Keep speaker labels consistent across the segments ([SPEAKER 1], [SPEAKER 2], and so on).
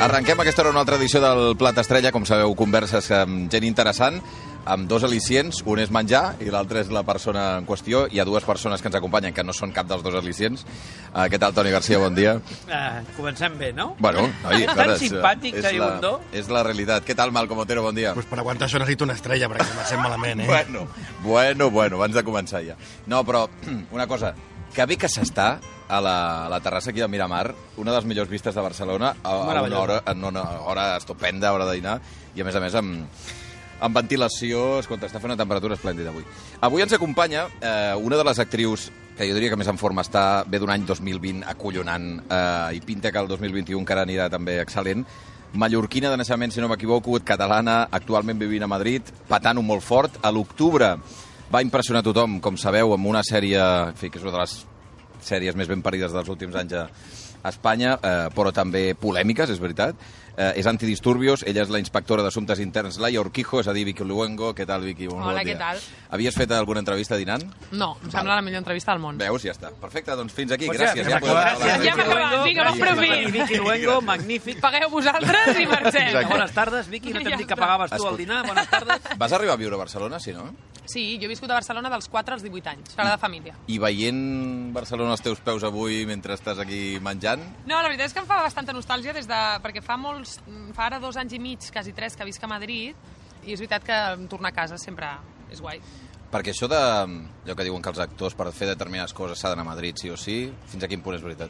[SPEAKER 1] Arrenquem aquesta hora una altra edició del Plat Estrella. Com sabeu, converses amb gent interessant, amb dos al·licients. Un és menjar i l'altre és la persona en qüestió. Hi ha dues persones que ens acompanyen que no són cap dels dos al·licients. Què tal, Toni Garcia? Bon dia.
[SPEAKER 2] Comencem bé, ¿no?
[SPEAKER 1] Bueno,
[SPEAKER 2] oi, tan simpàtic que Iundó.
[SPEAKER 1] És la realitat. Què tal, Malcom Otero? Bon dia.
[SPEAKER 3] Pues per aguantar això necessito una estrella, perquè comencem malament,
[SPEAKER 1] Bueno, abans de començar ja. No, però una cosa, que bé que s'està a la terrassa aquí del Miramar, una de les millors vistes de Barcelona, en una hora estupenda, hora de dinar, i a més amb ventilació. Escolta, està fent una temperatura esplèndida avui. Avui ens acompanya una de les actrius que jo diria que més en forma està, ve d'un any 2020 acollonant, i pinta que el 2021 encara anirà també excel·lent. Mallorquina de naixement, si no m'equivoco, catalana, actualment vivint a Madrid, patant-ho molt fort. A l'octubre va impressionar tothom, com sabeu, amb una sèrie, en fi, que és una de les sèries més ben parides dels últims anys a Espanya, però també polèmiques, és veritat. És Antidisturbios, ella és la inspectora d'Assumptes Interns, Laia Urquijo, és a dir, Vicky Luengo. Què tal, Vicky?
[SPEAKER 4] Hola, què tal?
[SPEAKER 1] Havies fet alguna entrevista dinant?
[SPEAKER 4] No, em sembla la millor entrevista del món.
[SPEAKER 1] Veus, ja està. Perfecte, doncs fins aquí,
[SPEAKER 2] Pues
[SPEAKER 1] gràcies.
[SPEAKER 2] Ja m'ha acabat,
[SPEAKER 4] vinga, m'apropi.
[SPEAKER 2] Vicky Luengo, magnífic.
[SPEAKER 4] Pagueu vosaltres i marxem.
[SPEAKER 2] Bones tardes, Vicky, no t'hem dit que pagaves tu al dinar. Bones tardes.
[SPEAKER 1] Vas arribar a viure a Barcelona, sí, no?
[SPEAKER 4] Sí, jo he viscut a Barcelona dels 4 als 18 anys, per la família.
[SPEAKER 1] I veient Barcelona als teus peus avui mentre estàs aquí menjant?
[SPEAKER 4] No, la veritat és que em fa bastanta nostàlgia perquè fa ara 2 anys i mig, quasi 3, que visc a Madrid, i és veritat que tornar a casa sempre és guai.
[SPEAKER 1] Perquè això allò que diuen que els actors per fer determinades coses s'ha d'anar a Madrid, sí o sí, fins a quin punt és veritat?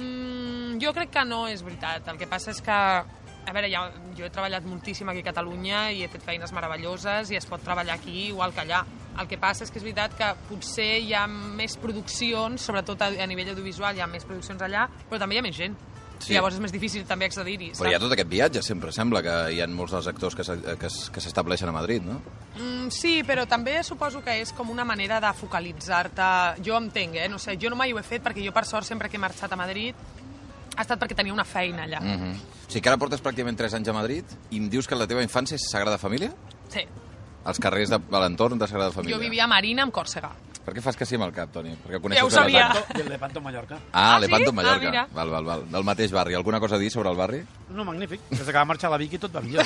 [SPEAKER 4] Jo crec que no és veritat. El que passa és que, a veure, jo he treballat moltíssim aquí a Catalunya i he fet feines meravelloses i es pot treballar aquí igual que allà. El que passa és que és veritat que potser hi ha més produccions, sobretot a nivell audiovisual hi ha més produccions allà, però també hi ha més gent. Sí. I llavors és més difícil també accedir-hi.
[SPEAKER 1] Però hi ha tot aquest viatge, sempre sembla que hi ha molts dels actors que s'estableixen a Madrid, no?
[SPEAKER 4] Sí, però també suposo que és com una manera de focalitzar-te. Jo entenc, no sé, jo no mai ho he fet perquè jo per sort sempre que he marxat a Madrid ha estat perquè tenia una feina allà.
[SPEAKER 1] O sigui que ara portes pràcticament 3 anys a Madrid i em dius que la teva infància és Sagrada Família?
[SPEAKER 4] Sí.
[SPEAKER 1] Els carrers de l'entorn de Sagrada Família.
[SPEAKER 4] Jo vivia a Marina, amb Còrsega.
[SPEAKER 1] Per què fas que sí amb el cap, Toni? Perquè
[SPEAKER 4] ja ho sabia.
[SPEAKER 2] I el Lepanto Mallorca.
[SPEAKER 1] Lepanto Mallorca.
[SPEAKER 4] Mira.
[SPEAKER 1] Val. Del mateix barri. Alguna cosa a dir sobre el barri?
[SPEAKER 2] No, magnífic. Des que va marxar la Vicky tot va millor.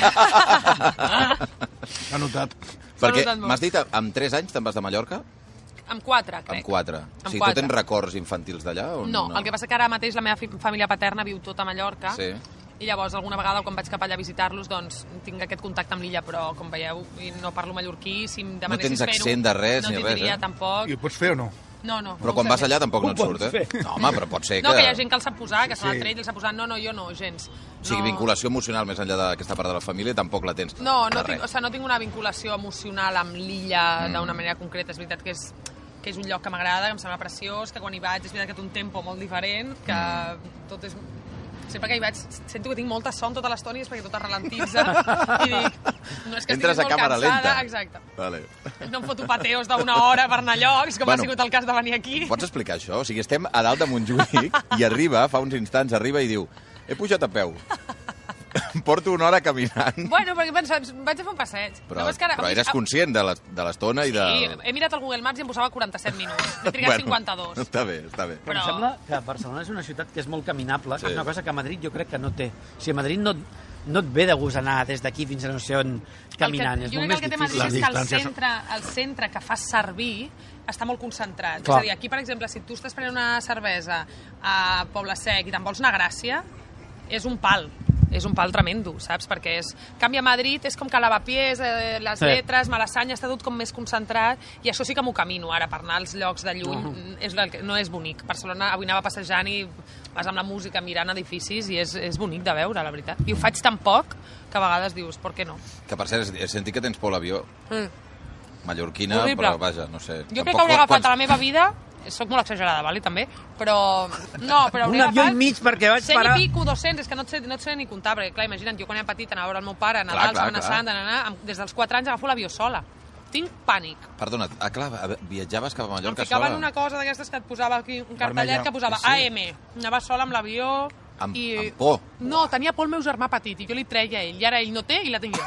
[SPEAKER 3] S'ha notat.
[SPEAKER 1] Perquè m'has dit, amb 3 anys te'n vas de Mallorca?
[SPEAKER 4] Amb 4, crec.
[SPEAKER 1] Amb 4. O sigui, tu tens records infantils d'allà?
[SPEAKER 4] No, el que passa que ara mateix la meva família paterna viu tot a Mallorca.
[SPEAKER 1] Sí.
[SPEAKER 4] I llavors alguna vegada quan vaig cap allà a visitar-los doncs tinc aquest contacte amb l'illa, però com veieu no parlo mallorquí, si em demanessis fer-ho
[SPEAKER 1] no tens accent de res ni res,
[SPEAKER 4] no tindria tampoc.
[SPEAKER 3] I ho pots fer o no?
[SPEAKER 4] No.
[SPEAKER 1] Però quan vas allà tampoc no et surt, No, home, però pot ser que...
[SPEAKER 4] No, que hi ha gent que el sap posar, que se l'ha tret i el sap posar. No, jo no, gens.
[SPEAKER 1] O sigui, vinculació emocional més enllà d'aquesta part de la família tampoc la tens.
[SPEAKER 4] No tinc una vinculació emocional amb l'illa d'una manera concreta. És veritat que és un lloc que m'agrada, que em sembla preciós, que quan hi vaig és veritat que té un tempo molt diferent, que tot és... Sempre que hi vaig sento que tinc molta son tota l'estona i és perquè tot es ralentitza i dic, no és que
[SPEAKER 1] entres
[SPEAKER 4] estigui molt
[SPEAKER 1] cansada.
[SPEAKER 4] Lenta. Exacte.
[SPEAKER 1] Vale.
[SPEAKER 4] No em foto pateos d'1 hora per anar a llocs, com ha sigut el cas de venir aquí.
[SPEAKER 1] Pots explicar això? O sigui, estem a dalt de Montjuïc i fa uns instants, i diu he pujat a peu. Porto 1 hora caminant.
[SPEAKER 4] Bueno, perquè vaig a fer un passeig.
[SPEAKER 1] Però eres conscient de l'estona i de...
[SPEAKER 4] Sí, he mirat el Google Maps i em posava 47 minuts. He trigat 52.
[SPEAKER 1] Està bé.
[SPEAKER 2] Però em sembla que Barcelona és una ciutat que és molt caminable, que és una cosa que a Madrid jo crec que no té. O sigui, a Madrid no et ve de gust anar des d'aquí fins a no sé on caminant. És molt més difícil.
[SPEAKER 4] Jo crec que el que té Madrid és que el centre que fas servir està molt concentrat. És a dir, aquí, per exemple, si tu estàs prenent una cervesa a Poble Sec i te'n vols anar a Gràcia, és un pal tremendo, saps? Perquè canvia Madrid, és com que Lavapiés, les lletres, Malassanya, està tot com més concentrat, i això sí que m'ho camino ara, per anar als llocs de lluny, no és bonic. Barcelona, avui anava passejant i vas amb la música mirant edificis i és bonic de veure, la veritat. I ho faig tan poc que a vegades dius, per què no?
[SPEAKER 1] Que per cert, he sentit que tens por a l'avió. Mallorquina, però vaja, no sé.
[SPEAKER 4] Jo crec que hauré agafat a la meva vida... Soc molt exagerada, vale, també, però... No, però
[SPEAKER 2] un avió enmig perquè vaig parar...
[SPEAKER 4] 100 i pico, 200, és que no et sé ni comptar, perquè, clar, imagina't, jo quan era petit anava a veure el meu pare, Nadal, Setmana Santa, des dels 4 anys agafo l'avió sola. Tinc pànic.
[SPEAKER 1] Perdona, clar, viatjaves cap a Mallorca sola?
[SPEAKER 4] Em ficaven una cosa d'aquestes que et posava aquí, un cartellet que posava AM. Anava sola amb l'avió...
[SPEAKER 1] Amb por?
[SPEAKER 4] No, tenia por el meu germà petit, i jo li treia a ell, i ara ell no té i la tinc jo.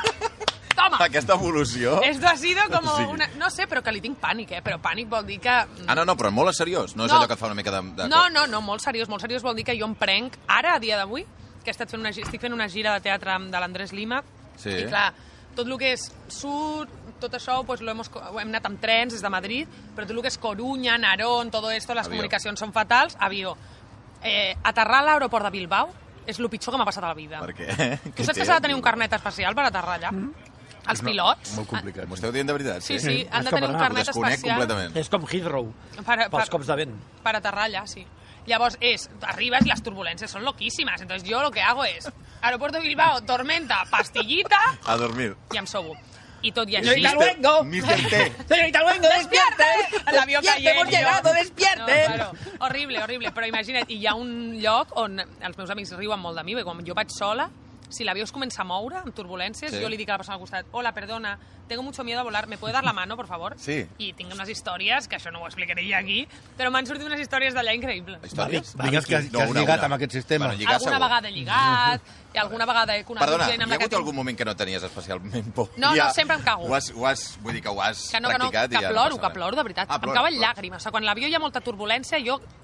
[SPEAKER 4] Toma!
[SPEAKER 1] Aquesta evolució...
[SPEAKER 4] Esto ha sido como una... No sé, però que li tinc pànic, però pànic vol dir que...
[SPEAKER 1] No, però molt seriós, no és allò que et fa una mica de...
[SPEAKER 4] No, molt seriós vol dir que jo em prenc, ara, a dia d'avui, que estic fent una gira de teatre de l'Andrés Lima, i clar, tot el que és sud, tot això pues, hem anat amb trens des de Madrid, però tot el que és Coruña, Narón, tot esto, les comunicacions són fatals, avió. Aterrar a l'aeroport de Bilbao és el pitjor que m'ha passat a la vida.
[SPEAKER 1] Per què?
[SPEAKER 4] Tu saps que s'ha de tenir un carnet especial per aterrar allà? Els pilots?
[SPEAKER 3] Molt complicat.
[SPEAKER 1] M'ho esteu dient de veritat?
[SPEAKER 4] Sí, han de tenir un carnet especial.
[SPEAKER 2] És com Heathrow, pels cops de vent.
[SPEAKER 4] Per aterrar allà, sí. Llavors arribes i les turbulències són loquíssimes. Entonces yo lo que hago es, aeropuerto de Bilbao, tormenta, pastillita...
[SPEAKER 1] A dormir.
[SPEAKER 4] I em sobo. I tot i així...
[SPEAKER 2] ¡Señorita Luengo!
[SPEAKER 1] Mr. T.
[SPEAKER 2] ¡Señorita Luengo, despierte!
[SPEAKER 4] L'avió caient,
[SPEAKER 2] hemos llegado, despierte!
[SPEAKER 4] No, claro. Horrible, horrible. Però imagina't, hi ha un lloc on els meus amics riuen molt de mi, perquè quan jo vaig sola, si l'avió es comença a moure amb turbulències, jo li dic a la persona al costat, hola, perdona, tengo mucho miedo a volar, ¿me puede dar la mano, por favor?
[SPEAKER 1] Sí.
[SPEAKER 4] I tinc unes històries, que això no ho explicaré ja aquí, però m'han sortit unes històries d'allà increïbles.
[SPEAKER 1] Històries?
[SPEAKER 3] Digues que has lligat amb aquest sistema.
[SPEAKER 1] Bueno, lligar
[SPEAKER 4] Alguna
[SPEAKER 1] segur.
[SPEAKER 4] vegada he lligat, i alguna vegada he conegut
[SPEAKER 1] Perdona,
[SPEAKER 4] gent
[SPEAKER 1] hi
[SPEAKER 4] amb
[SPEAKER 1] ha
[SPEAKER 4] la que
[SPEAKER 1] hagut algun moment que no tenies especialment por?
[SPEAKER 4] No, sempre em cago.
[SPEAKER 1] Vull dir que ho has practicat
[SPEAKER 4] que
[SPEAKER 1] i ja
[SPEAKER 4] ploro, de veritat. Em cauen llàgrimes. O sigui, quan a l'avió hi ha molta turbulència,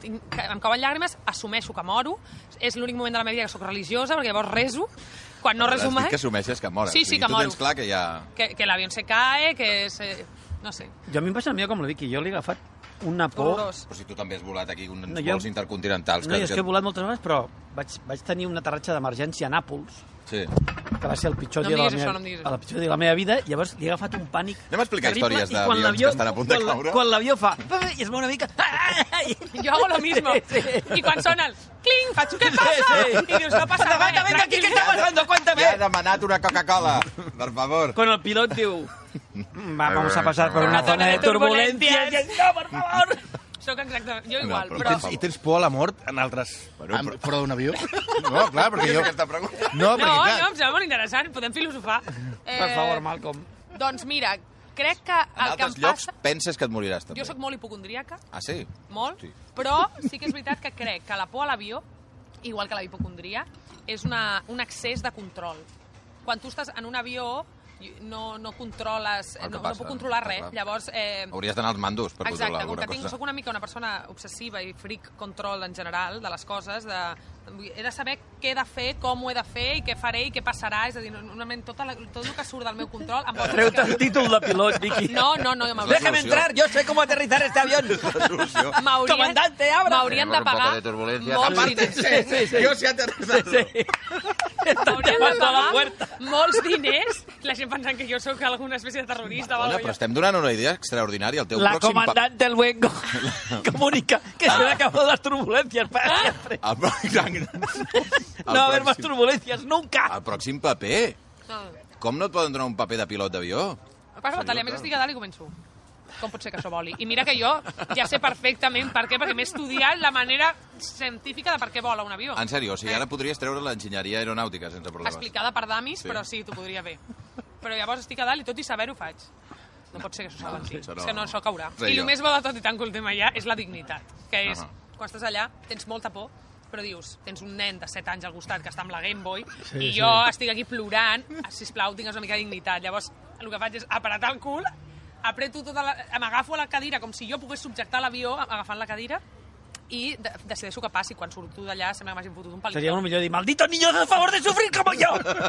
[SPEAKER 4] em cauen llàgrimes, assumeixo que moro. És l'únic moment de la meva vida que soc religiosa, perquè llavors reso. Quan no reso mai...
[SPEAKER 1] Has dit que assumeixes que mores.
[SPEAKER 4] Sí, que
[SPEAKER 1] tu
[SPEAKER 4] moro.
[SPEAKER 1] tens clar que ja...
[SPEAKER 4] Que l'avió se cae, que és... No sé.
[SPEAKER 2] Jo a mi em passa el millor com la Vicky. Jo li he agafat una por...
[SPEAKER 4] Horrorós.
[SPEAKER 1] Però si tu també has volat aquí uns
[SPEAKER 2] No,
[SPEAKER 1] vols intercontinentals...
[SPEAKER 2] No, és que he volat moltes vegades, però vaig tenir un aterratge d'emergència a Nàpols,
[SPEAKER 1] Sí.
[SPEAKER 2] que va ser el pitjor
[SPEAKER 4] No
[SPEAKER 2] dia
[SPEAKER 4] em
[SPEAKER 2] de
[SPEAKER 4] diguis
[SPEAKER 2] la
[SPEAKER 4] això, no em diguis
[SPEAKER 2] el pitjor dia de la meva vida. Llavors li he agafat un pànic
[SPEAKER 1] Anem a explicar
[SPEAKER 2] terrible,
[SPEAKER 1] històries
[SPEAKER 2] i quan
[SPEAKER 1] d'avions
[SPEAKER 2] l'avió-
[SPEAKER 1] que estan a punt de
[SPEAKER 2] quan
[SPEAKER 1] caure.
[SPEAKER 2] Quan l'avió fa... I es mou una mica...
[SPEAKER 4] Jo hago lo mismo.
[SPEAKER 2] Sí.
[SPEAKER 4] I quan sona el cling, faig, què passa?
[SPEAKER 2] Sí.
[SPEAKER 4] I dius, no passa res,
[SPEAKER 2] Venga, aquí, ¿qué está pasando? Cuéntame.
[SPEAKER 1] Ja he demanat una Coca-Cola, per favor.
[SPEAKER 2] Con el pilot diu... Vamos a pasar por una zona de turbulencias. No, por favor.
[SPEAKER 4] Soc exactament... Jo igual,
[SPEAKER 1] No,
[SPEAKER 4] però...
[SPEAKER 3] I tens por a la mort en altres...
[SPEAKER 1] Bueno,
[SPEAKER 3] fora d'un avió? No, clar, perquè jo...
[SPEAKER 1] Aquesta pregunta.
[SPEAKER 3] No, perquè
[SPEAKER 4] No,
[SPEAKER 3] clar...
[SPEAKER 4] em sembla molt interessant, podem filosofar.
[SPEAKER 2] Per favor, Malcolm.
[SPEAKER 4] Doncs mira, crec que
[SPEAKER 1] En
[SPEAKER 4] el que em
[SPEAKER 1] altres llocs
[SPEAKER 4] passa...
[SPEAKER 1] penses que et moriràs, també.
[SPEAKER 4] Jo sóc molt hipocondríaca,
[SPEAKER 1] Ah, sí?
[SPEAKER 4] molt,
[SPEAKER 1] Sí.
[SPEAKER 4] però sí que és veritat que crec que la por a l'avió, igual que la hipocondria, és un excés de control. Quan tu estàs en un avió, no controles,
[SPEAKER 1] El que
[SPEAKER 4] no
[SPEAKER 1] passa,
[SPEAKER 4] puc controlar
[SPEAKER 1] clar.
[SPEAKER 4] res. Llavors,
[SPEAKER 1] Hauries d'anar als mandos per controlar
[SPEAKER 4] exacte, com
[SPEAKER 1] alguna
[SPEAKER 4] que
[SPEAKER 1] cosa.
[SPEAKER 4] soc una mica una persona obsessiva i freak control en general de les coses, he de saber què he de fer, com ho he de fer i què faré i què passarà. És a dir, normalment tot el que surt del meu control...
[SPEAKER 2] Treu-te el títol de pilot, Vicky.
[SPEAKER 4] No,
[SPEAKER 2] Déjame entrar, yo sé cómo aterrizar este avión. Comandante, abra.
[SPEAKER 4] M'haurien de pagar molts diners.
[SPEAKER 2] Sí.
[SPEAKER 1] Jo sí aterrissat.
[SPEAKER 2] Sí.
[SPEAKER 4] M'haurien de pagar molts diners. La gent pensant que jo sóc alguna espècie de terrorista.
[SPEAKER 1] Madonna, però estem donant una idea extraordinària. El teu
[SPEAKER 2] La
[SPEAKER 1] pròxim...
[SPEAKER 2] comandante Luengo comunica que se han acabado las turbulencias para siempre. No va a haber más turbulencias nunca.
[SPEAKER 1] El pròxim paper. Com no et poden donar un paper de pilot d'avió?
[SPEAKER 4] Passa, Batalla, a més estic a dalt i començo. Com pot ser que això voli? I mira que jo ja sé perfectament per què, perquè m'he estudiat la manera científica de per què vola un avió.
[SPEAKER 1] En sèrio, o sigui, ara podries treure l'enginyeria aeronàutica sense problemes.
[SPEAKER 4] Explicada per damis,
[SPEAKER 1] Sí.
[SPEAKER 4] però sí, t'ho podria fer. Però llavors estic a dalt i tot i saber-ho faig. No pot ser que això s'avanci.
[SPEAKER 1] això no.
[SPEAKER 4] És que no, això caurà.
[SPEAKER 1] Sí,
[SPEAKER 4] I
[SPEAKER 1] jo.
[SPEAKER 4] el més bo de tot, i tant que el tema ja, és la dignitat. Que és,
[SPEAKER 1] Ahà.
[SPEAKER 4] quan estàs allà, tens molta por, però dius, tens un nen de 7 anys al costat que està amb la Game Boy i jo estic aquí plorant, sisplau, tingues una mica de dignitat. Llavors, el que faig és apretar el cul, m'agafo a la cadira com si jo pogués subjectar l'avió agafant la cadira i decideixo que passi. Quan surto d'allà sembla que m'hagin fotut un palitó.
[SPEAKER 2] Sería un millor dir, malditos niños a favor de sufrir como yo.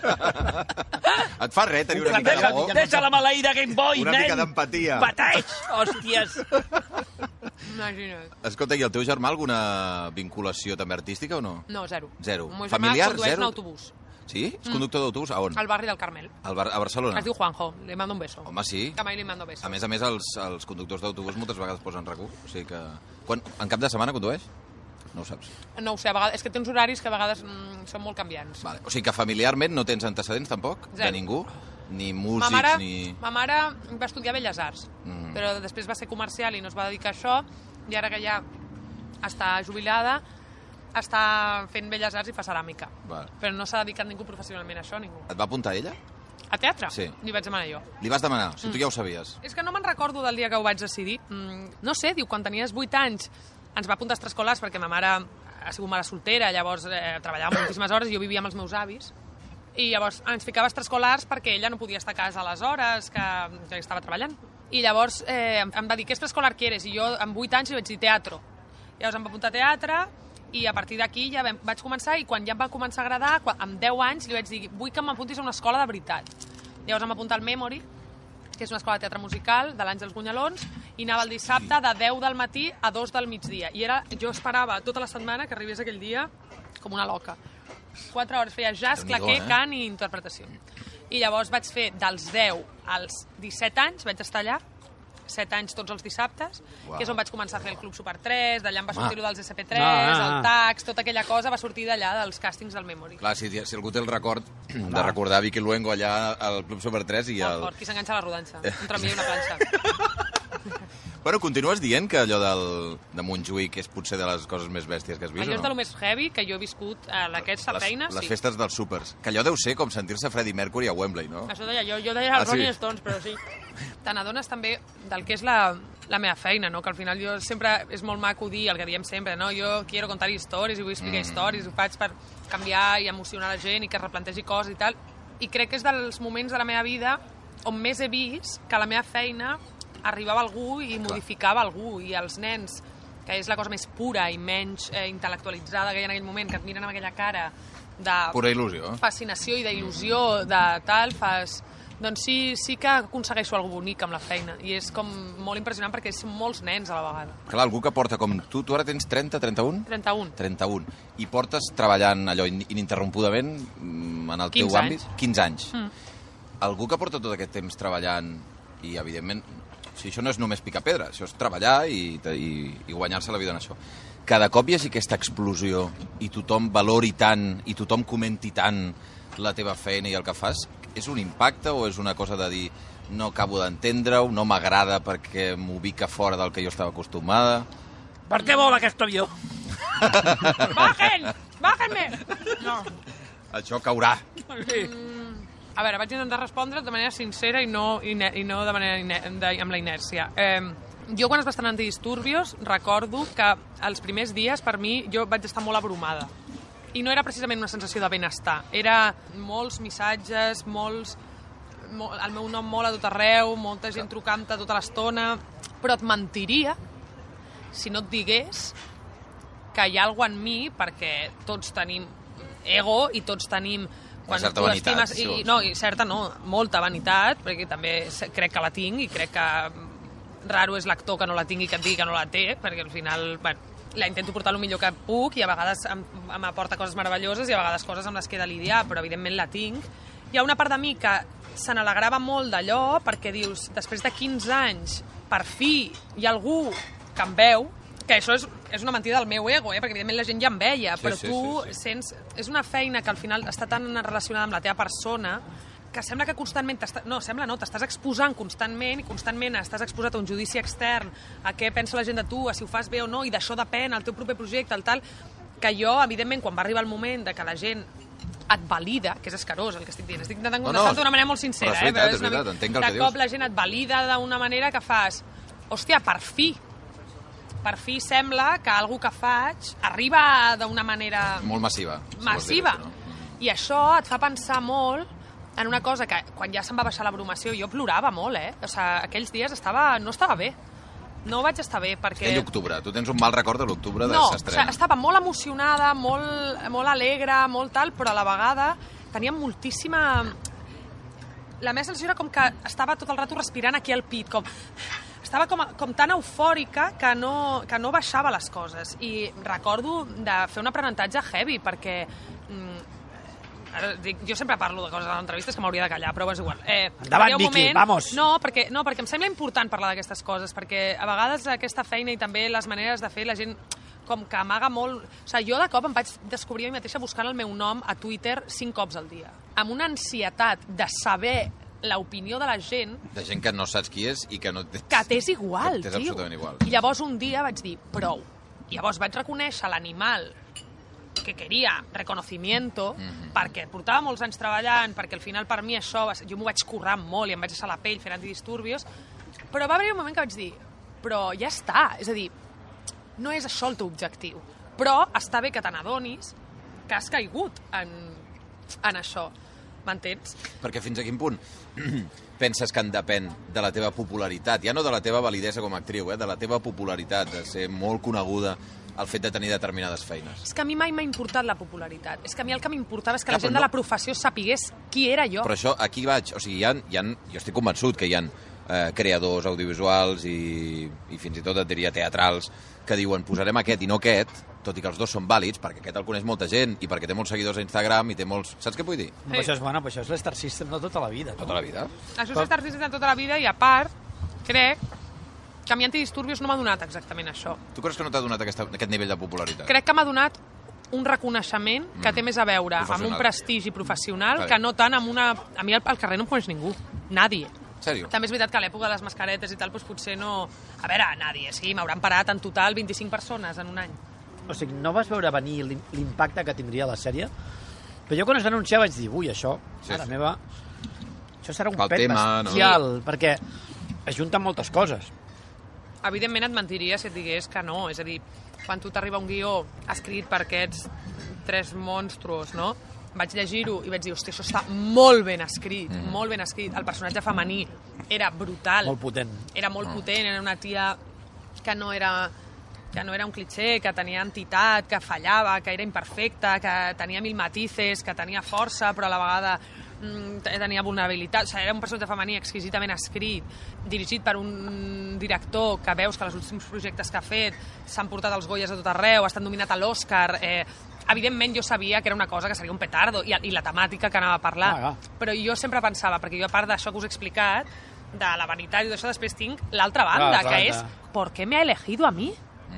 [SPEAKER 1] Et fa res tenir una mica de por?
[SPEAKER 2] Deixa la maleïda Game Boy,
[SPEAKER 1] Una
[SPEAKER 2] nen.
[SPEAKER 1] mica d'empatia.
[SPEAKER 2] Pateix, hòsties.
[SPEAKER 4] Imagina't.
[SPEAKER 1] Escolta, i el teu germà alguna vinculació també artística o no?
[SPEAKER 4] No, zero.
[SPEAKER 1] Zero.
[SPEAKER 4] El meu
[SPEAKER 1] Familiar,
[SPEAKER 4] germà condueix
[SPEAKER 1] zero?
[SPEAKER 4] un autobús
[SPEAKER 1] Sí? És conductor d'autobús? A on?
[SPEAKER 4] al barri del Carmel.
[SPEAKER 1] A Barcelona?
[SPEAKER 4] Es diu Juanjo, le mando un beso.
[SPEAKER 1] Home, sí.
[SPEAKER 4] Que mai li mando beso.
[SPEAKER 1] A més, els conductors d'autobús moltes vegades posen RAC1. O sigui que... En cap de setmana condueix? No ho saps.
[SPEAKER 4] No ho sé, a vegades, és que té uns horaris que a vegades són molt canviants.
[SPEAKER 1] Vale. O sigui que familiarment no tens antecedents tampoc?
[SPEAKER 4] Zero.
[SPEAKER 1] De ningú? Ni músics, ni...
[SPEAKER 4] Ma mare va estudiar Belles Arts, però després va ser comercial i no es va dedicar a això, i ara que ja està jubilada, està fent Belles Arts i fa ceràmica.
[SPEAKER 1] Vale.
[SPEAKER 4] Però no s'ha dedicat ningú professionalment a això, ningú.
[SPEAKER 1] Et va apuntar ella?
[SPEAKER 4] A teatre?
[SPEAKER 1] Sí.
[SPEAKER 4] Li vaig demanar jo.
[SPEAKER 1] Li vas demanar? Si tu ja ho sabies.
[SPEAKER 4] És que no me'n recordo del dia que ho vaig decidir. No sé, diu, quan tenies 8 anys ens va apuntar a extraescolars perquè ma mare ha sigut mare soltera, llavors treballava moltíssimes hores i jo vivia amb els meus avis. I llavors ens ficava a extraescolars perquè ella no podia estar a casa a les hores que estava treballant. I llavors em va dir, què extraescolar quieres? I jo amb 8 anys li vaig dir teatro. Llavors em va apuntar a teatre I a partir d'aquí ja vaig començar, i quan ja em va començar a agradar, amb 10 anys li vaig dir, vull que m'apuntis a una escola de veritat. Llavors em va apuntar al Memory, que és una escola de teatre musical de l'Àngels Gunyalons, i anava el dissabte de 10 del matí a 2 del migdia. I jo esperava tota la setmana que arribés aquell dia com una loca. 4 hores feia jazz, claqué, cant i interpretació. I llavors vaig fer dels 10 als 17 anys, vaig estar allà, 7 anys tots els dissabtes, que és on vaig començar a fer el Club Super 3, d'allà em va sortir dels SP3, el Tax, tota aquella cosa va sortir d'allà dels càstings del Memory.
[SPEAKER 1] Clar, si algú té el record de recordar Vicky Luengo allà al Club Super 3 i el...
[SPEAKER 4] Qui s'enganxa a la rodanxa, entre mi i una planxa.
[SPEAKER 1] Bueno, continues dient que allò de Montjuïc és potser de les coses més bèsties que has vist,
[SPEAKER 4] allò
[SPEAKER 1] o no?
[SPEAKER 4] és de lo més heavy que jo he viscut a aquesta feina, sí.
[SPEAKER 1] Les festes dels súpers. Que allò deu ser com sentir-se Freddie Mercury a Wembley, no?
[SPEAKER 4] Això deia jo deia els Rolling Stones, però sí. Te n'adones també del que és la meva feina, no? Que al final jo sempre és molt maco dir el que diem sempre, no? Jo quiero contar històries i vull explicar històries, ho faig per canviar i emocionar la gent i que es replantegi coses i tal. I crec que és dels moments de la meva vida on més he vist que la meva feina arribava a algú i modificava algú, i els nens, que és la cosa més pura i menys intel·lectualitzada que hi ha en aquell moment, que et miren amb aquella cara de...
[SPEAKER 1] Pura il·lusió.
[SPEAKER 4] Fascinació i d'il·lusió, de tal, doncs sí que aconsegueixo alguna bonic amb la feina, i és com molt impressionant perquè són molts nens a la vegada.
[SPEAKER 1] Clar, algú que porta com tu ara tens 30, 31?
[SPEAKER 4] 31.
[SPEAKER 1] 31. I portes treballant allò ininterrompudament en el teu àmbit? 15 anys. Algú que porta tot aquest temps treballant i, evidentment, si això no és només picar pedra, això és treballar i guanyar-se la vida en això. Cada cop hi hagi aquesta explosió i tothom valori tant i tothom comenti tant la teva feina i el que fas, és un impacte o és una cosa de dir no acabo d'entendre-ho, no m'agrada perquè m'ubica fora del que jo estava acostumada?
[SPEAKER 2] Per què vol aquest avió?
[SPEAKER 4] Bájenme! No.
[SPEAKER 1] Això caurà.
[SPEAKER 4] A veure, vaig intentar respondre de manera sincera i no de manera amb la inèrcia. Jo, quan es va estar en Antidisturbios, recordo que els primers dies, per mi, jo vaig estar molt abrumada. I no era precisament una sensació de benestar. Era molts missatges, el meu nom molt a tot arreu, molta gent trucant-te tota l'estona, però et mentiria si no et digués que hi ha alguna cosa en mi, perquè tots tenim ego i tots tenim...
[SPEAKER 1] Una certa vanitat.
[SPEAKER 4] Molta vanitat, perquè també crec que la tinc i crec que raro és l'actor que no la tingui, que et digui que no la té, perquè al final, la intento portar el millor que puc i a vegades m'aporta coses meravelloses i a vegades coses amb les que he de lidiar, però evidentment la tinc. Hi ha una part de mi que se n'alegrava molt d'allò, perquè dius, després de 15 anys, per fi hi ha algú que em veu, que això és una mentida del meu ego, perquè evidentment la gent ja em veia, però tu sents... És una feina que al final està tan relacionada amb la teva persona que sembla que constantment... t'estàs exposant constantment i constantment estàs exposat a un judici extern, a què pensa la gent de tu, a si ho fas bé o no, i d'això depèn el teu proper projecte, el tal, que jo, evidentment, quan va arribar el moment de que la gent et valida, que és escarós el que estic dient, estic intentant contestar d'una manera molt sincera,
[SPEAKER 1] però és veritat, entenc el que dius.
[SPEAKER 4] De cop la gent et valida d'una manera que fas, hòstia, per fi sembla que algú que faig arriba d'una manera...
[SPEAKER 1] Molt massiva.
[SPEAKER 4] Massiva. I això et fa pensar molt en una cosa que, quan ja se'm va baixar l'abrumació, jo plorava molt, O sigui, aquells dies no estava bé. No vaig estar bé, perquè...
[SPEAKER 1] Aquell octubre. Tu tens un mal record de l'octubre de s'estrena.
[SPEAKER 4] No, estava molt emocionada, molt alegre, molt tal, però a la vegada tenia moltíssima... La meva sensació era com que estava tot el rato respirant aquí al pit, estava com tan eufòrica que no baixava les coses. I recordo de fer un aprenentatge heavy, perquè jo sempre parlo de coses a les entrevistes que m'hauria de callar, però és igual.
[SPEAKER 2] Endavant, Vicky, vamos!
[SPEAKER 4] No, perquè em sembla important parlar d'aquestes coses, perquè a vegades aquesta feina i també les maneres de fer, la gent com que amaga molt... O sigui, jo de cop em vaig descobrir a mi mateixa buscant el meu nom a Twitter 5 cops al dia, amb una ansietat de saber l'opinió de la gent...
[SPEAKER 1] De gent que no saps qui és i que no...
[SPEAKER 4] Que t'és igual,
[SPEAKER 1] tio. Absolutament igual.
[SPEAKER 4] I llavors un dia vaig dir, prou. I llavors vaig reconèixer l'animal que queria reconocimiento, perquè portava molts anys treballant, perquè al final per mi això... Jo m'ho vaig currar molt i em vaig deixar la pell fent Antidisturbios, però va haver un moment que vaig dir, però ja està, és a dir, no és això el teu objectiu, però està bé que te n'adonis que has caigut en això. M'entens?
[SPEAKER 1] Perquè fins a quin punt penses que en depèn de la teva popularitat, ja no de la teva validesa com a actriu, de la teva popularitat, de ser molt coneguda, el fet de tenir determinades feines.
[SPEAKER 4] És que a mi mai m'ha importat la popularitat. És que a mi el que m'importava és que la gent de la professió sapigués qui era jo.
[SPEAKER 1] Però això, aquí vaig... O sigui, jo estic convençut que hi ha creadors audiovisuals i fins i tot et diria teatrals que diuen posarem aquest i no aquest, tot i que els dos són vàlids, perquè aquest el coneix molta gent i perquè té molts seguidors a Instagram i té molts... Saps què vull dir?
[SPEAKER 2] Sí. Això és bueno, però això és l'Star System de tota la vida.
[SPEAKER 1] Tota la vida.
[SPEAKER 4] Això és l'Star System de tota la vida i, a part, crec que a mi Antidisturbios no m'ha donat exactament això.
[SPEAKER 1] Tu creus que no t'ha donat aquest nivell de popularitat?
[SPEAKER 4] Crec que m'ha donat un reconeixement que té més a veure amb un prestigi professional que no tant amb una... A mi al carrer no em coneix ningú. Nadie.
[SPEAKER 1] Sèrio?
[SPEAKER 4] També és veritat que a l'època de les mascaretes i tal, doncs potser no... A veure, nadie, sí, m'hauran parat en total 25 persones en un any.
[SPEAKER 2] O sigui, no vas veure venir l'impacte que tindria la sèrie? Però jo quan es va anunciar vaig dir, ui, això, mare meva, això serà un pet bestial, perquè ajunten moltes coses.
[SPEAKER 4] Evidentment et mentiria si et digués que no. És a dir, quan tu t'arriba un guió escrit per aquests 3 monstruos, no? Vaig llegir-ho i vaig dir, hòstia, això està molt ben escrit, molt ben escrit. El personatge femení era brutal.
[SPEAKER 2] Molt potent.
[SPEAKER 4] Era molt potent, era una tia que no era un cliché, que tenia entitat, que fallava, que era imperfecta, que tenia 1000 matices, que tenia força, però a la vegada tenia vulnerabilitat. O sigui, era un personatge femení exquisidament escrit, dirigit per un director que veus que els últims projectes que ha fet s'han portat els Goyes a tot arreu, ha estat nominat a l'Oscar. Evidentment jo sabia que era una cosa que seria un petardo i la temàtica que anava a parlar, però jo sempre pensava, perquè jo a part d'això que us he explicat, de la vanitat i d'això, després tinc l'altra banda, que és ¿por qué me ha elegido a mi?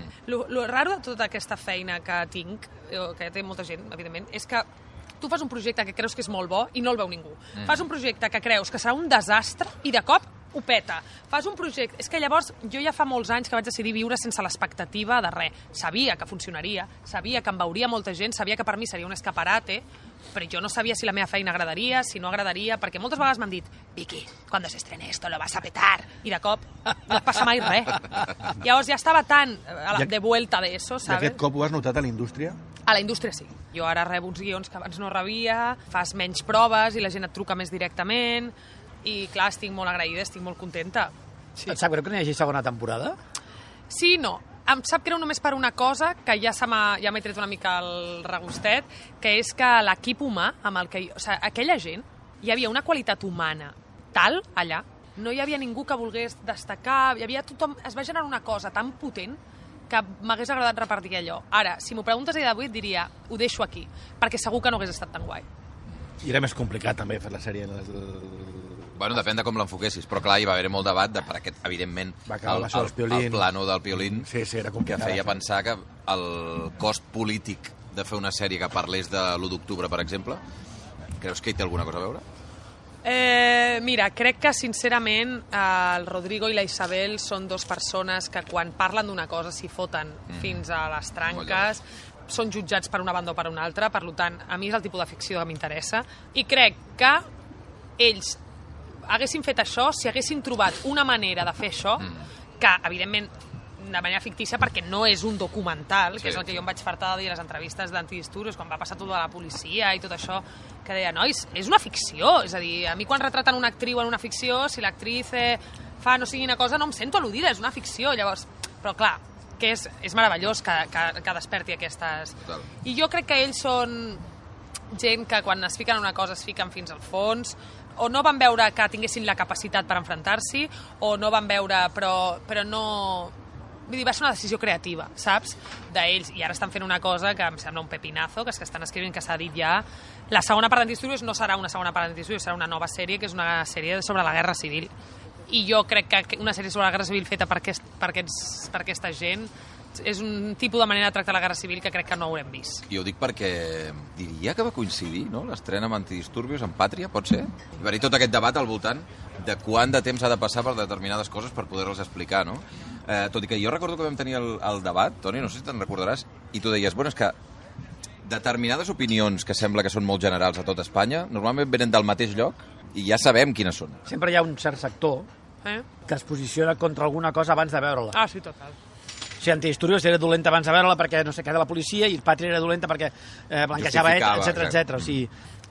[SPEAKER 4] Lo raro de tota aquesta feina que tinc, que té molta gent, evidentment, és que tu fas un projecte que creus que és molt bo i no el veu ningú. Fas un projecte que creus que serà un desastre i de cop ho peta. Fas un projecte... És que llavors jo ja fa molts anys que vaig decidir viure sense l'expectativa de res. Sabia que funcionaria, sabia que em veuria molta gent, sabia que per mi seria un escaparate, però jo no sabia si la meva feina agradaria, si no agradaria, perquè moltes vegades m'han dit Vicky, cuando se estrene esto lo vas a petar. I de cop no passa mai res. Llavors ja estava tan de vuelta de eso, ¿sabes?
[SPEAKER 3] I aquest cop ho has notat a la indústria?
[SPEAKER 4] A la indústria sí. Jo ara rebo uns guions que abans no rebia, fas menys proves i la gent et truca més directament i, clar, estic molt agraïda, estic molt contenta.
[SPEAKER 2] Sí. Et sap greu que no hi hagi segona temporada?
[SPEAKER 4] Sí i no. Em sap greu només per una cosa, que ja m'he tret una mica el regustet, que és que l'equip humà amb el que... O sigui, aquella gent, hi havia una qualitat humana tal allà, no hi havia ningú que volgués destacar, hi havia tothom... Es va generar una cosa tan potent que m'hagués agradat repartir allò. Ara, si m'ho preguntes a dia d'avui, et diria, ho deixo aquí, perquè segur que no hagués estat tan guai.
[SPEAKER 3] I era més complicat, també, fer la sèrie.
[SPEAKER 1] Bueno, depèn de com l'enfoquessis, però clar, hi va haver molt debat per aquest, evidentment, el plano del Piolín,
[SPEAKER 3] era complicat,
[SPEAKER 1] que feia pensar que el cost polític de fer una sèrie que parlés de l'1 d'octubre, per exemple, creus que hi té alguna cosa a veure?
[SPEAKER 4] Mira, crec que sincerament el Rodrigo i la Isabel són 2 persones que quan parlen d'una cosa s'hi foten fins a les tranques, són jutjats per una banda o per una altra, per tant, a mi és el tipus de ficció que m'interessa, i crec que ells haguessin fet això si haguessin trobat una manera de fer això, que evidentment de manera fictícia, perquè no és un documental, que és el que jo em vaig fartar de dir a les entrevistes d'Antidisturbios, quan va passar tot de la policia i tot això, que deia, nois, és una ficció, és a dir, a mi quan retraten una actriu en una ficció, si l'actriz fa no sigui una cosa, no em sento al·ludida, és una ficció, llavors, però clar, que és meravellós que desperti aquestes... I jo crec que ells són gent que quan es fiquen en una cosa es fiquen fins al fons, o no van veure que tinguessin la capacitat per enfrontar-s'hi, o no van veure, però no... Vull dir, va ser una decisió creativa, saps? D'ells, i ara estan fent una cosa que em sembla un pepinazo, que és que estan escrivint, que s'ha dit ja... La segona part d'Antidisturbios no serà una segona part d'Antidisturbios, serà una nova sèrie, que és una sèrie sobre la Guerra Civil. I jo crec que una sèrie sobre la Guerra Civil feta per aquesta gent és un tipus de manera de tractar la Guerra Civil que crec que no haurem vist.
[SPEAKER 1] I ho dic perquè diria que va coincidir, no?, l'estrena amb Antidisturbios en Pàtria, pot ser? I va haver tot aquest debat al voltant de quant de temps ha de passar per determinades coses per poder-les explicar, no? Tot i que jo recordo que vam tenir el debat, Toni, no sé si te'n recordaràs, i tu deies, bueno, és que determinades opinions que sembla que són molt generals a tot Espanya, normalment venen del mateix lloc i ja sabem quines són.
[SPEAKER 2] Sempre hi ha un cert sector que es posiciona contra alguna cosa abans de veure-la.
[SPEAKER 4] Ah, sí, total.
[SPEAKER 2] O sigui, Antidisturbios era dolenta abans de veure-la perquè no sé què de la policia i Pàtria era dolenta perquè blanquejava, etc. O sigui,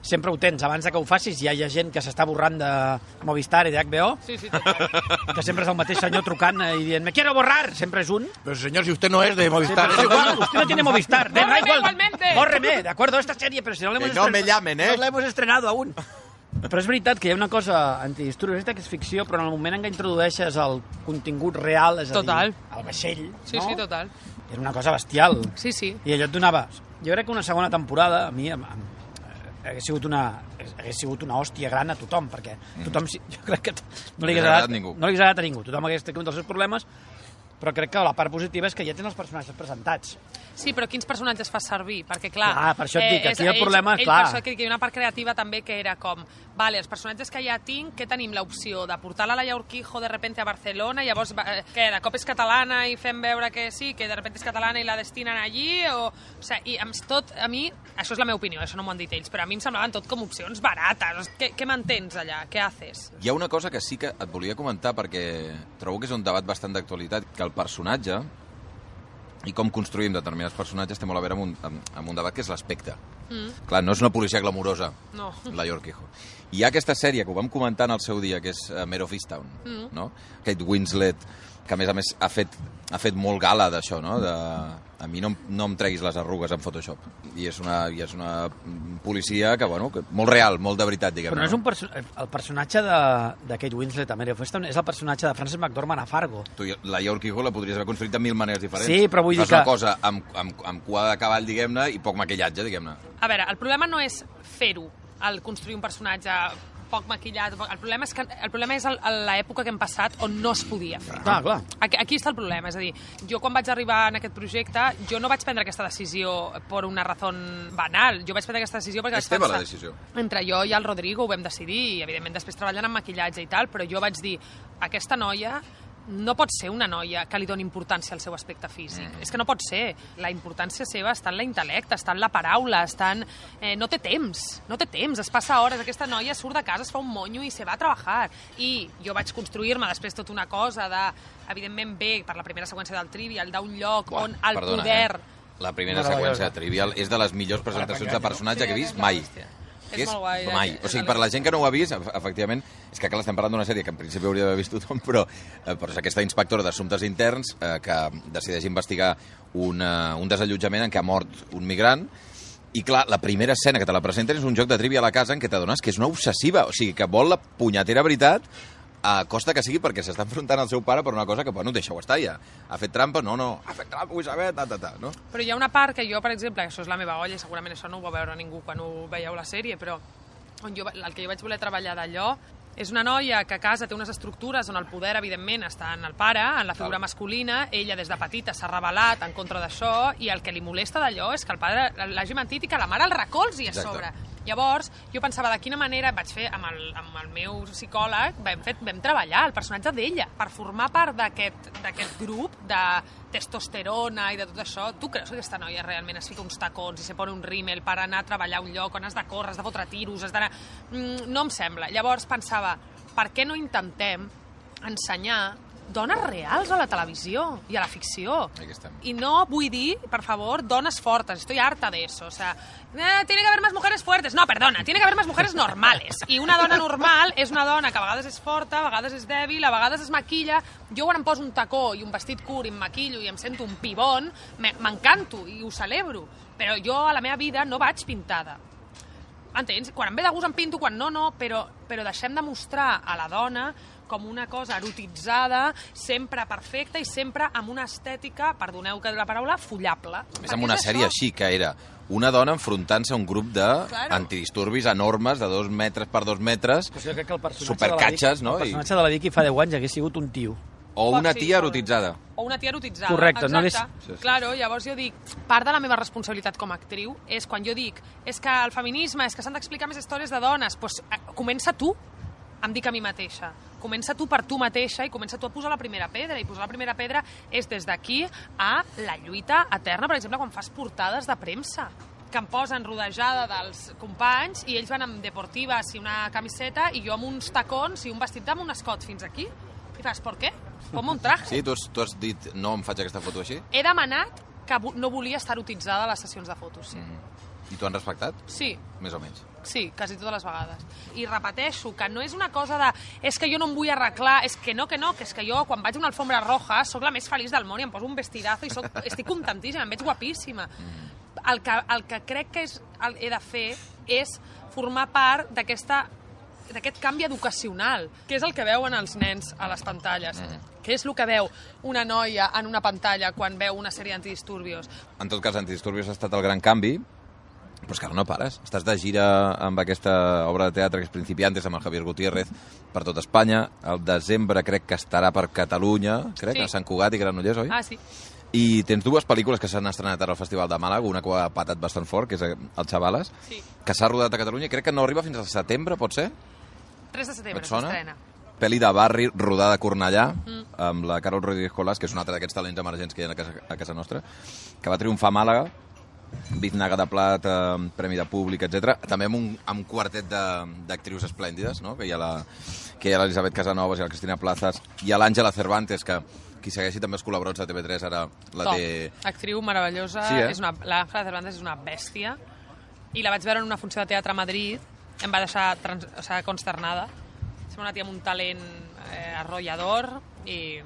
[SPEAKER 2] sempre ho tens, abans que ho facis ja hi ha gent que s'està borrant de Movistar i d'HBO,
[SPEAKER 4] Sí, total.
[SPEAKER 2] que sempre és el mateix senyor trucant i dient me quiero borrar, sempre és un.
[SPEAKER 3] Pero señor, si usted no es de Movistar.
[SPEAKER 2] Pero es igual, usted no tiene Movistar.
[SPEAKER 4] Bórreme
[SPEAKER 2] igual.
[SPEAKER 4] igualmente.
[SPEAKER 2] Bórreme, de acuerdo, esta serie, pero si no l'hemos
[SPEAKER 3] no me llamen,
[SPEAKER 2] no l'hemos estrenado aún. Però és veritat que hi ha una cosa antidisturbios, que és ficció, però en el moment en què introdueixes el contingut real, és a
[SPEAKER 4] Total.
[SPEAKER 2] dir, el vaixell,
[SPEAKER 4] Sí,
[SPEAKER 2] no?
[SPEAKER 4] sí, total.
[SPEAKER 2] Era una cosa bestial.
[SPEAKER 4] Sí, sí.
[SPEAKER 2] I allò et donava... Jo crec que una segona temporada, a mi, hagués sigut una hòstia gran a tothom, perquè tothom, jo crec que no li hagués agradat a ningú. Tothom hagués tingut els seus problemes, però crec que la part positiva és que ja tens els personatges presentats.
[SPEAKER 4] Sí, però quins personatges fas servir? Perquè, clar...
[SPEAKER 2] Per això et dic, aquí el problema és clar.
[SPEAKER 4] Per això et dic que hi ha una part creativa també que era com, vale, els personatges que ja tinc, què tenim l'opció? De portar la Laia Urquijo de repente a Barcelona, llavors, què, de cop és catalana i fem veure que sí, que de repente és catalana i la destinen allí, o sigui, a mi, això és la meva opinió, això no m'ho han dit ells, però a mi em semblaven tot com opcions barates. Què mantens allà? Què haces?
[SPEAKER 1] Hi ha una cosa que sí que et volia comentar, perquè trobo que és un debat bastant d'actualitat, que el personatge i com construïm determinats personatges té molt a veure amb un debat que és l'aspecte. Clar, no és una policia glamurosa,
[SPEAKER 4] no.
[SPEAKER 1] La Yorkijo. Hi ha aquesta sèrie que ho vam comentar en el seu dia, que és Mare of Easttown, no? Kate Winslet, que a més ha fet molt gala d'això, no? A mi no em treguis les arrugues en Photoshop. I és una policia que, bueno, molt real, molt de veritat, diguem-ne.
[SPEAKER 2] Però no és el personatge de Kate Winslet a Mare of Easttown, és el personatge de Frances McDormand a Fargo.
[SPEAKER 1] La Yorkijo la podries haver construït de 1000 maneres diferents.
[SPEAKER 2] Sí, però vull dir que...
[SPEAKER 1] És una cosa amb cua de cavall, diguem-ne, i poc maquillatge, diguem-ne.
[SPEAKER 4] A veure, el problema no és fer-ho, el construir un personatge poc maquillat. El problema és l'època que hem passat on no es podia fer.
[SPEAKER 2] Clar.
[SPEAKER 4] Aquí està el problema. És a dir, jo quan vaig arribar en aquest projecte, jo no vaig prendre aquesta decisió per una raó banal. Jo vaig prendre aquesta decisió perquè vaig pensar...
[SPEAKER 1] la decisió.
[SPEAKER 4] Entre jo i el Rodrigo ho vam decidir, i evidentment després treballant en maquillatge i tal, però jo vaig dir, aquesta noia no pot ser una noia que li doni importància al seu aspecte físic. És que no pot ser. La importància seva està en l'intel·lecte, està en la paraula, està en... No té temps, es passa hores. Aquesta noia surt de casa, es fa un monyo i se va a treballar. I jo vaig construir-me després tota una cosa de, evidentment, bé, per la primera seqüència del Trivial, d'un lloc on el poder...
[SPEAKER 1] La primera seqüència de Trivial és de les millors presentacions de personatge que he vist mai.
[SPEAKER 4] És molt guai.
[SPEAKER 1] Mai. O sigui, per la gent que no ho ha vist, efectivament, és que estem parlant d'una sèrie que en principi hauria d'haver vist tothom, però és aquesta inspectora d'assumptes interns que decideix investigar un desallotjament en què ha mort un migrant. I clar, la primera escena que te la presenten és un joc de trivia a la casa en què t'adones que és una obsessiva, o sigui, que vol la punyetera veritat a costa que sigui, perquè s'està enfrontant al seu pare per una cosa que, bueno, deixa-ho estar ja. Ha fet trampa? No, ha fet trampa, vull saber, no?
[SPEAKER 4] Però hi ha una part que jo, per exemple, això és la meva olla, i segurament això no ho va veure ningú quan ho veieu la sèrie, però el que jo vaig voler treballar d'allò és una noia que a casa té unes estructures on el poder, evidentment, està en el pare, en la figura masculina. Ella, des de petita, s'ha rebel·lat en contra d'això, i el que li molesta d'allò és que el pare l'hagi mentit i que la mare el recolzi a sobre. Llavors, jo pensava de quina manera vaig fer amb el meu psicòleg, vam treballar el personatge d'ella per formar part d'aquest grup de testosterona i de tot això. Tu creus que aquesta noia realment es fica uns tacons i se pone un rímel per anar a treballar a un lloc on has de córrer, has de fotre tiros, has d'anar... No em sembla. Llavors pensava, per què no intentem ensenyar dones reals a la televisió i a la ficció? I no vull dir, per favor, dones fortes. Estoy harta de eso. O sea, tiene que haber más mujeres fuertes. No, perdona, tiene que haber más mujeres normales. I una dona normal és una dona que a vegades és forta, a vegades és dèbil, a vegades es maquilla. Jo quan em poso un tacó i un vestit curt i em maquillo i em sento un pibón, m'encanto i ho celebro. Però jo a la meva vida no vaig pintada. Entens? Quan em ve de gust em pinto, quan no, però deixem de mostrar a la dona com una cosa erotitzada, sempre perfecta i sempre amb una estètica, perdoneu que la paraula, follable.
[SPEAKER 1] És amb una sèrie així, que era una dona enfrontant-se a un grup d'antidisturbis enormes, de 2 metres per 2 metres, supercatxes, no?
[SPEAKER 2] El personatge de la Vicky fa 10 anys hagués sigut un tio.
[SPEAKER 1] O una tia erotitzada.
[SPEAKER 4] O una tia erotitzada.
[SPEAKER 2] Correcte.
[SPEAKER 4] Exacte. No Claro, llavors jo dic, part de la meva responsabilitat com a actriu és quan jo dic, és que el feminisme, és que s'han d'explicar més històries de dones, doncs comença tu, em dic a mi mateixa. Comença tu per tu mateixa i comença tu a posar la primera pedra. I posar la primera pedra és des d'aquí a la lluita eterna, per exemple, quan fas portades de premsa, que em posen rodejada dels companys i ells van amb deportives i una camiseta i jo amb uns tacons i un vestit amb un escot fins aquí. I fas, ¿por qué? Com un traje.
[SPEAKER 1] Sí, tu has dit, no em faig aquesta foto així?
[SPEAKER 4] He demanat que no volia estar erotitzada a les sessions de fotos, sí.
[SPEAKER 1] I t'ho han respectat?
[SPEAKER 4] Sí.
[SPEAKER 1] Més o menys.
[SPEAKER 4] Sí, quasi totes les vegades. I repeteixo que no és una cosa de és que jo no em vull arreglar, és que és que jo quan vaig a una alfombra roja sóc la més feliç del món i em poso un vestidazo i estic contentíssima, em veig guapíssima. El que crec que he de fer és formar part d'aquest canvi educacional, que és el que veuen els nens a les pantalles, que és el que veu una noia en una pantalla quan veu una sèrie d'antidisturbios.
[SPEAKER 1] En tot cas, Antidisturbios ha estat el gran canvi, però és que ara no pares. Estàs de gira amb aquesta obra de teatre que és Principiantes, amb el Javier Gutiérrez, per tot Espanya. Al desembre crec que estarà per Catalunya, a Sant Cugat i Granollers, oi?
[SPEAKER 4] Ah, sí.
[SPEAKER 1] I tens dues pel·lícules que s'han estrenat ara al Festival de Màlaga, una que ha patat bastant fort, que és El Xavales, que s'ha rodat a Catalunya i crec que no arriba fins al setembre, pot ser?
[SPEAKER 4] 3 de setembre s'estrena.
[SPEAKER 1] Pel·li de barri rodada a Cornellà, amb la Carol Rodríguez Colás, que és un altre d'aquests talents emergents que hi ha a casa nostra, que va triomfar a Màlaga, Biznaga de Plat, Premi de Públic, etc. També amb un quartet d'actrius esplèndides, no? Que hi ha l'Elisabet Casanovas i la Cristina Plazas, i l'Àngela Cervantes, que qui segueixi també els col·laborats de TV3 ara la té...
[SPEAKER 4] Actriu meravellosa, l'Àngela Cervantes és una bèstia, i la vaig veure en una funció de teatre a Madrid, em va deixar consternada. Sembla una tia amb un talent arrollador i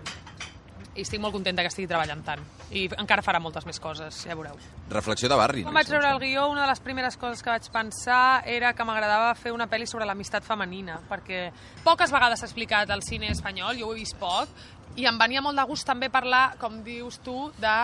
[SPEAKER 4] estic molt contenta que estigui treballant tant. I encara farà moltes més coses, ja veureu.
[SPEAKER 1] Reflexió de barri.
[SPEAKER 4] Quan vaig veure el guió, una de les primeres coses que vaig pensar era que m'agradava fer una pel·li sobre l'amistat femenina, perquè poques vegades s'ha explicat al cine espanyol, jo ho he vist poc, i em venia molt de gust també parlar, com dius tu,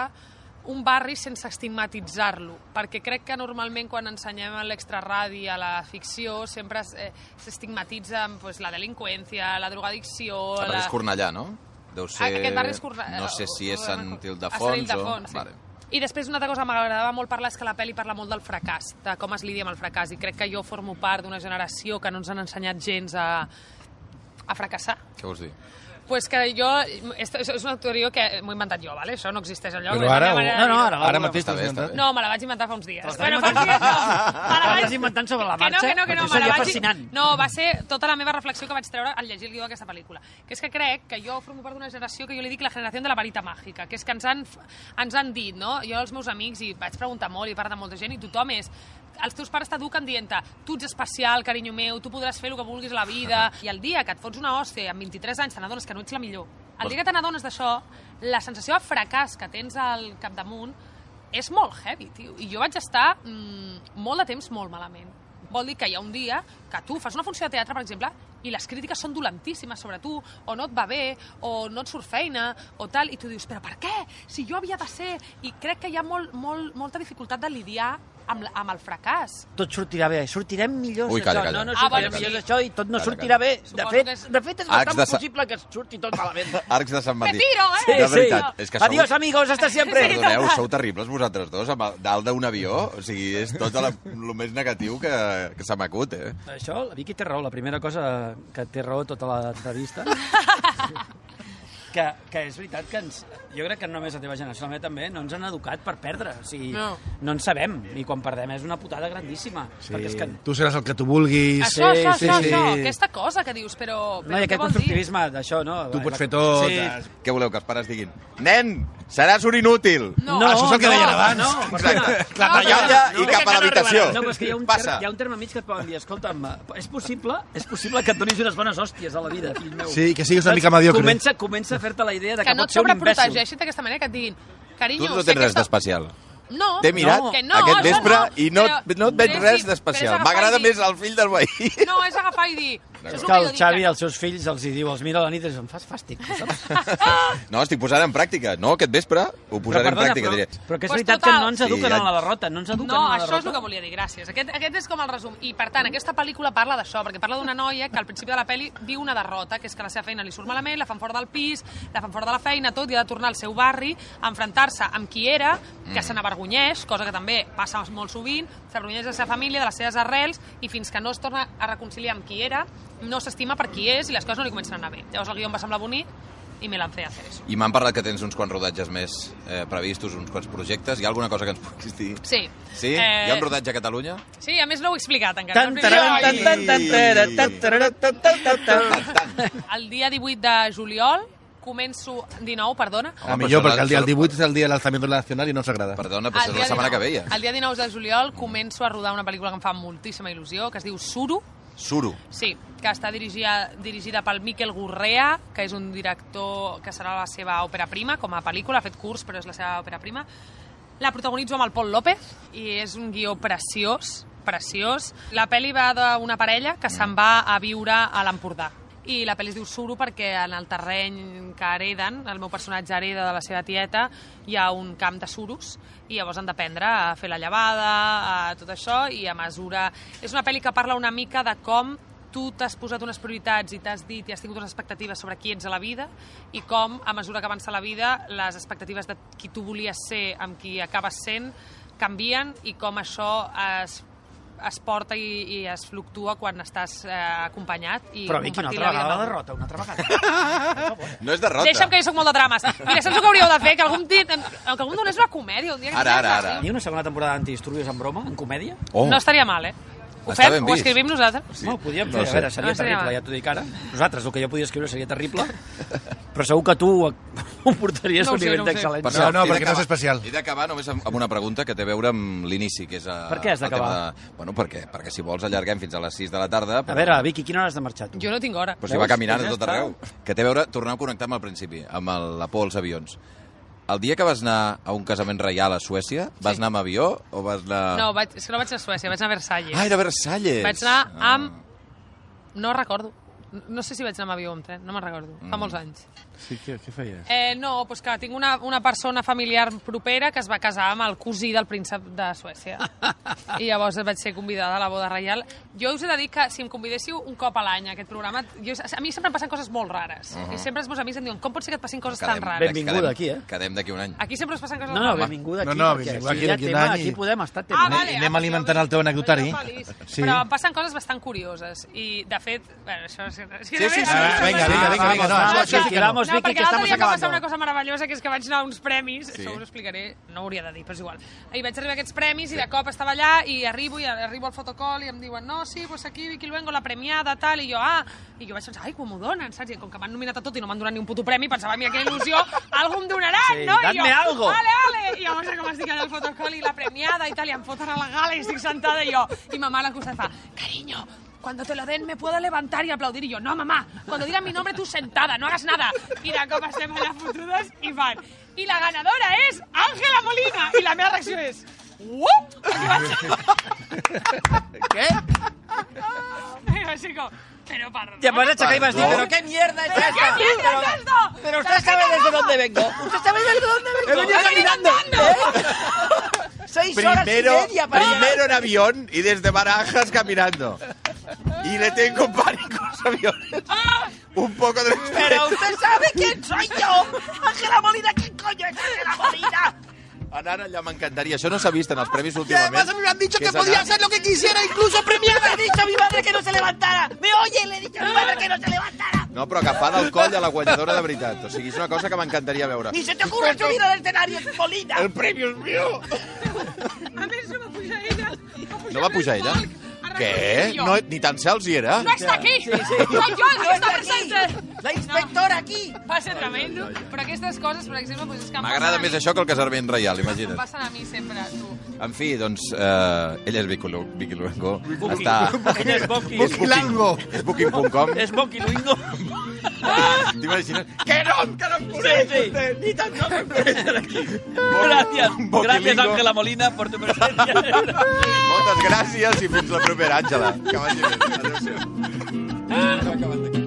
[SPEAKER 4] d'un barri sense estigmatitzar-lo, perquè crec que normalment quan ensenyem a l'extraradi, a la ficció, sempre s'estigmatitza la delinqüència, la drogadicció...
[SPEAKER 1] El barri és Cornellà, no? Deu ser...
[SPEAKER 4] Aquest barri és Cornellà.
[SPEAKER 1] No sé si és Sant Ildefons o...
[SPEAKER 4] Sí. I després una altra cosa que m'agradava molt parlar és que la pel·li parla molt del fracàs, de com es lidia amb el fracàs, i crec que jo formo part d'una generació que no ens han ensenyat gens a fracassar.
[SPEAKER 1] Què vols dir?
[SPEAKER 4] Pues que jo... És una teoria que m'ho he inventat jo, ¿vale? Això no existeix enlloc.
[SPEAKER 3] Però ara mateix
[SPEAKER 1] t'has inventat.
[SPEAKER 4] No, me la vaig inventar fa uns dies.
[SPEAKER 2] Bueno, fa uns dies no. Me la vaig inventant sobre la marxa.
[SPEAKER 4] Que no,
[SPEAKER 2] seria fascinant.
[SPEAKER 4] No, va ser tota la meva reflexió que vaig treure al llegir el guió d'aquesta pel·lícula. Que és que crec que jo formo part d'una generació que jo li dic la generació de la varita màgica, que és que ens han dit, no? Jo als meus amics, i vaig preguntar molt, i he parlat amb molta gent, i tothom és... Els teus pares t'eduquen dient-te tu ets especial, carinyo meu, tu podràs fer el que vulguis a la vida, i el dia que et fots una hòstia amb 23 anys te n'adones que no ets la millor. El dia que te n'adones d'això, la sensació de fracàs que tens al capdamunt és molt heavy, tio. I jo vaig estar molt de temps molt malament. Vol dir que hi ha un dia que tu fas una funció de teatre, per exemple, i les crítiques són dolentíssimes sobre tu, o no et va bé, o no et surt feina, o tal, i tu dius, però per què? Si jo havia de ser... I crec que hi ha molta dificultat de lidiar amb el fracàs.
[SPEAKER 2] Tot sortirà bé, sortirem millors
[SPEAKER 1] calla.
[SPEAKER 2] No sortirem millors d'això i tot no sortirà bé. De fet, és bastant possible que surti tot malament.
[SPEAKER 1] Arcs de Sant Martí.
[SPEAKER 4] Me tiro,
[SPEAKER 1] eh? De veritat. És que
[SPEAKER 2] Adiós, amigos, hasta siempre.
[SPEAKER 1] Perdoneu, sou terribles vosaltres dos, dalt d'un avió. O sigui, és tot el més negatiu que se m'acut, eh?
[SPEAKER 2] Això, la Vicky té raó. La primera cosa que té raó tota l'entrevista... que és veritat que jo crec que només la teva generació, també, no ens han educat per perdre. O sigui, no en sabem. I quan perdem és una putada grandíssima.
[SPEAKER 3] Sí.
[SPEAKER 2] Perquè és que...
[SPEAKER 3] Tu seràs el que tu vulguis.
[SPEAKER 4] Això. Aquesta cosa que dius, però
[SPEAKER 2] no, i aquest constructivisme d'això, no?
[SPEAKER 3] Tu pots fer tot.
[SPEAKER 1] Sí. Què voleu, que els pares diguin? Nen, seràs un inútil.
[SPEAKER 4] No,
[SPEAKER 3] això és el que deien abans.
[SPEAKER 2] No,
[SPEAKER 1] exacte. La tallalla i cap a l'habitació.
[SPEAKER 2] No, però és que hi ha un terme mig que et poden dir, escolta'm, és possible que et donis unes bones hòsties a la vida, fill meu.
[SPEAKER 3] Sí, que siguis una mica mediocre.
[SPEAKER 2] Comença a fer-te la idea de que
[SPEAKER 4] no
[SPEAKER 2] pot ser un imbècil.
[SPEAKER 4] Que no et sobreprotegeixi d'aquesta manera, que et diguin, carinyo...
[SPEAKER 1] Tu no tens res d'especial.
[SPEAKER 4] No.
[SPEAKER 1] T'he mirat aquest vespre i no et veig res d'especial. M'agrada més el fill del veí.
[SPEAKER 4] No, és agafar i dir...
[SPEAKER 2] És que el Xavi als seus fills els diu, els mira a la nit i dius, em fas fàstic, saps?
[SPEAKER 1] No, estic posant en pràctica. No, aquest vespre ho posaré en pràctica.
[SPEAKER 2] Però que és veritat que no ens eduquen a la derrota. No,
[SPEAKER 4] això és el que volia dir, gràcies. Aquest és com el resum. I, per tant, aquesta pel·lícula parla d'això, perquè parla d'una noia que al principi de la pel·li viu una derrota, que és que la seva feina li surt malament, la fan fora del pis, la fan fora de la feina, tot, i ha de tornar al seu barri a enfrontar-se amb qui era, que se n'avergonyeix, cosa que també passa molt sovint, s'avergonyeix de la seva família, de les seves arrels, i fins que no es torna a reconciliar amb qui era, no s'estima per qui és i les coses no li comencen a anar bé. Llavors el guió em va semblar bonic i me lancé a hacer eso.
[SPEAKER 1] I m'han parlat que tens uns quants rodatges més previstos, uns quants projectes. Hi ha alguna cosa que ens puguis dir?
[SPEAKER 4] Sí.
[SPEAKER 1] Sí? Hi ha un rodatge a Catalunya?
[SPEAKER 4] Sí, a més no ho he explicat encara. El dia 18 de juliol començo... 19, perdona.
[SPEAKER 3] Millor, perquè el 18 és el dia de l'alzamiento nacional i no s'agrada.
[SPEAKER 1] Perdona, però és la setmana que veia.
[SPEAKER 4] El dia 19 de juliol començo a rodar una pel·lícula que em fa moltíssima il·lusió, que es diu Suro.
[SPEAKER 1] Suro.
[SPEAKER 4] Sí, que està dirigida pel Miquel Gurrea, que és un director que serà la seva òpera prima, com a pel·lícula, ha fet curs, però és la seva òpera prima. La protagonitzo amb el Pol López, i és un guió preciós. La pel·li va d'una parella que se'n va a viure a l'Empordà. I la pel·li es diu Suro perquè en el terreny que hereden, el meu personatge hereda de la seva tieta, hi ha un camp de suros i llavors han d'aprendre a fer la llevada, a tot això, i a mesura... És una pel·li que parla una mica de com tu t'has posat unes prioritats i t'has dit i has tingut unes expectatives sobre qui ets a la vida i com, a mesura que avança la vida, les expectatives de qui tu volies ser amb qui acabes sent canvien i com això es porta i es fluctua quan estàs acompanyat.
[SPEAKER 2] Però Vicky, una altra vegada la derrota, una altra vegada.
[SPEAKER 1] No és derrota.
[SPEAKER 4] Deixa'm que jo soc molt de drames. Mira, saps el que hauríeu de fer? Que algun dia és una comèdia.
[SPEAKER 1] Ara.
[SPEAKER 2] Hi ha una segona temporada d'Antidisturbios en broma, en comèdia?
[SPEAKER 4] No estaria mal, Ho fem? Ho escrivim nosaltres?
[SPEAKER 2] No, ho podíem fer. A veure, seria terrible, ja t'ho dic ara. Nosaltres, el que jo podia escriure seria terrible, però segur que tu ho portaries a un nivell d'excel·lència.
[SPEAKER 3] No, perquè no és especial.
[SPEAKER 1] He d'acabar només amb una pregunta que té a veure amb l'inici, que és...
[SPEAKER 2] Per què has d'acabar?
[SPEAKER 1] Bueno, perquè si vols allarguem fins a les 6 de la tarda...
[SPEAKER 2] A veure, Vicky, quina hora has de marxar, tu?
[SPEAKER 4] Jo no tinc hora.
[SPEAKER 1] Però si va caminant a tot arreu. Que té a veure, tornem a connectar amb el principi, amb la por als avions. El dia que vas anar a un casament reial a Suècia, vas anar amb avió o vas anar...
[SPEAKER 4] No, és que no vaig a Suècia, vaig anar a Versalles.
[SPEAKER 1] Ah, era Versalles!
[SPEAKER 4] Vaig anar amb... No recordo. No sé si vaig anar amb avió o amb tren, no me'n recordo. Fa molts anys.
[SPEAKER 3] Sí, què feies?
[SPEAKER 4] No, doncs que tinc una persona familiar propera que es va casar amb el cosí del príncep de Suècia. I llavors vaig ser convidada a la boda reial. Jo us he de dir que si em convidéssiu un cop a l'any a aquest programa, a mi sempre em passen coses molt rares. I sempre els meus amics em diuen, com pot ser que et passin coses tan rares?
[SPEAKER 2] Benvinguda aquí,
[SPEAKER 1] Quedem d'aquí un any.
[SPEAKER 4] Aquí sempre us passen coses
[SPEAKER 2] rares. No, benvinguda aquí, perquè aquí podem estar temps.
[SPEAKER 3] Anem alimentant el teu anecdotari.
[SPEAKER 4] Però em passen coses bastant curioses. I, de fet, això...
[SPEAKER 3] Vinga,
[SPEAKER 2] Vamos, Vicky, que estamos
[SPEAKER 4] acabando. Va passar una cosa meravellosa, que és que vaig anar a uns premis, això us ho explicaré, no ho hauria de dir, però és igual. I vaig arribar a aquests premis i de cop estava allà i arribo al fotocall i em diuen, no, sí, pues aquí Vicky Luengo, la premiada, tal, i jo, i jo vaig pensar, ai, com m'ho donen, saps? I com que m'han nominat a tot i no m'han donat ni un puto premi, pensava, mira, quina il·lusió, algú em donaran, no? I jo,
[SPEAKER 2] algo.
[SPEAKER 4] Vale. I llavors com estic allà al fotocall i la premiada i tal, i em foten a la gala i estic sentada i jo, i ma mare al costat fa, cariño, cuando te lo den me puedo levantar y aplaudir. Y yo, no, mamá, cuando digan mi nombre tú sentada, no hagas nada. I de cop estem allà fotudes i fan. I la ganadora és Ángela Molina. I la meva reacció és, what?
[SPEAKER 2] Què?
[SPEAKER 4] I vaig ser com, pero perdón.
[SPEAKER 2] Te vas a aixecar i vas dir, pero qué mierda es esta.
[SPEAKER 4] ¿Qué mierda es esto?
[SPEAKER 2] Pero usted sabe desde dónde vengo. Usted sabe desde dónde vengo.
[SPEAKER 3] He venido caminando.
[SPEAKER 2] 6 horas y media para
[SPEAKER 1] primero en avión y desde Barajas caminando. Y le tengo pánico a los aviones. Un poco de...
[SPEAKER 2] Pero usted sabe quién soy yo. Ángela Molina, ¿quién coño es Ángela Molina?
[SPEAKER 1] Anar allà m'encantaria. Això no s'ha vist en els premis últimament.
[SPEAKER 2] Y además a mí me han dicho que podía hacer lo que quisiera, incluso premiada. Le he dicho a mi madre que no se levantara. ¿Me oye? Le he dicho a mi madre que no se levantara.
[SPEAKER 1] No, però agafada al coll a la guanyadora de veritat. O sigui, és una cosa que m'encantaria veure.
[SPEAKER 2] Ni se te ocurre subir al escenario, Molina.
[SPEAKER 1] El premio és mío.
[SPEAKER 4] A més, no va pujar ella.
[SPEAKER 1] No va pujar ella? Què? No, ni tan sols hi era?
[SPEAKER 4] No està aquí! Sí. Soy yo el que està presente!
[SPEAKER 2] La inspectora aquí!
[SPEAKER 4] Va ser tremendo. Però aquestes coses, per exemple, pues és que
[SPEAKER 1] m'agrada més això que el casament reial, imagina't.
[SPEAKER 4] Em passen a mi sempre, tu.
[SPEAKER 1] En fi, doncs, ella és Vicky Luengo. Està...
[SPEAKER 2] Ella és Boqui.
[SPEAKER 1] És booking.com.
[SPEAKER 2] És Boqui Luengo.
[SPEAKER 1] T'imagines? Que no em coneix!
[SPEAKER 2] Sí. Ni tan no me coneixen aquí. Gràcies, Ángela Molina, por tu presencia.
[SPEAKER 1] Moltes gràcies i fins la propera, Àngela. Que vagi bé. Adéu-siau.